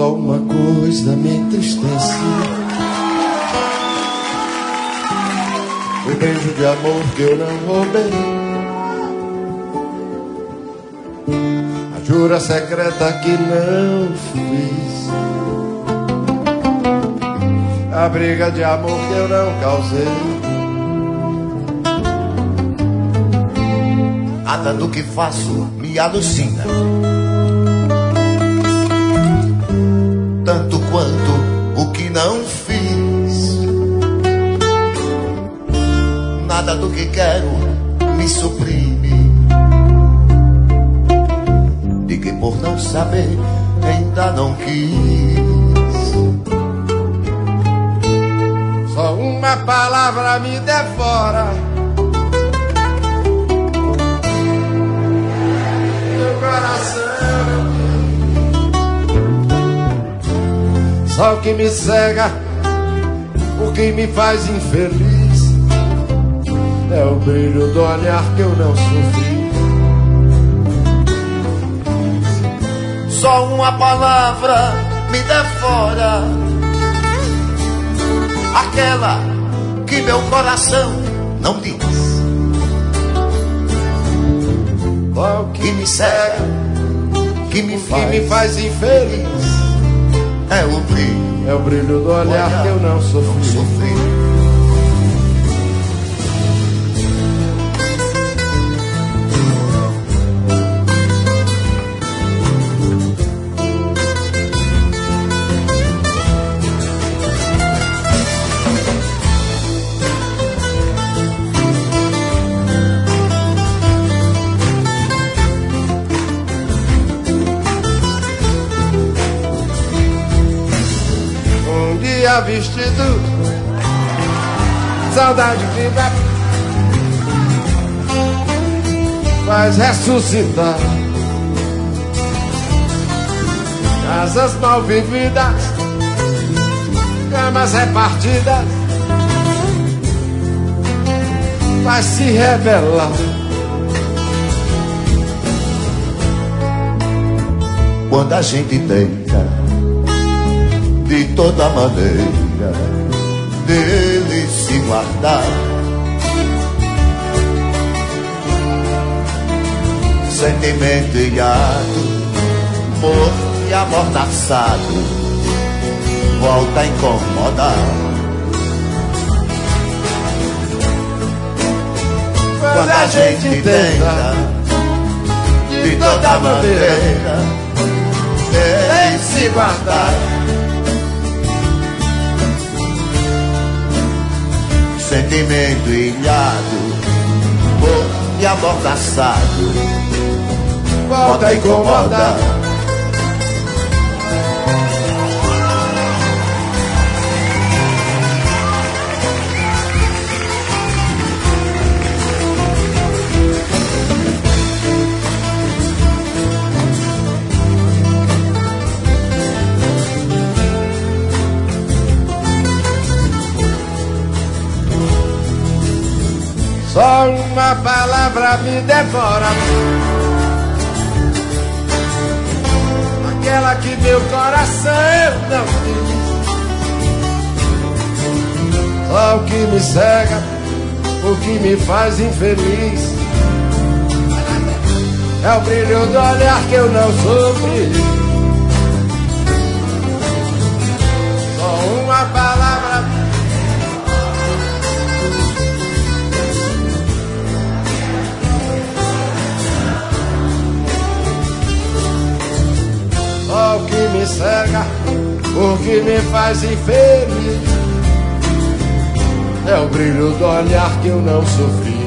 Só uma coisa me entristece: o beijo de amor que eu não roubei, a jura secreta que não fiz, a briga de amor que eu não causei. Nada do que faço me alucina, tanto quanto o que não fiz. Nada do que quero me suprime, de que por não saber ainda não quis. Só uma palavra me devora, meu coração. Só o que me cega, o que me faz infeliz, é o brilho do olhar que eu não sofri. Só uma palavra me devora, aquela que meu coração não diz. Só o Que me cega, que me faz infeliz, é o brilho do olhar que eu não sofri. Vestido, saudade viva, faz ressuscitar casas mal vividas, camas repartidas, vai se revelar. Quando a gente tenta de toda maneira dele se guardar, sentimento ilhado, morto e amordaçado, volta a incomodar. Quando a gente tenta de toda maneira dele se guardar, sentimento ilhado, morto e amordaçado, volta a incomodar. Só uma palavra me devora, aquela que meu coração não quis. Só o que me cega, o que me faz infeliz, é o brilho do olhar que eu não sofri. Só uma palavra o que me cega, o que me faz infeliz, é o brilho do olhar que eu não sofri.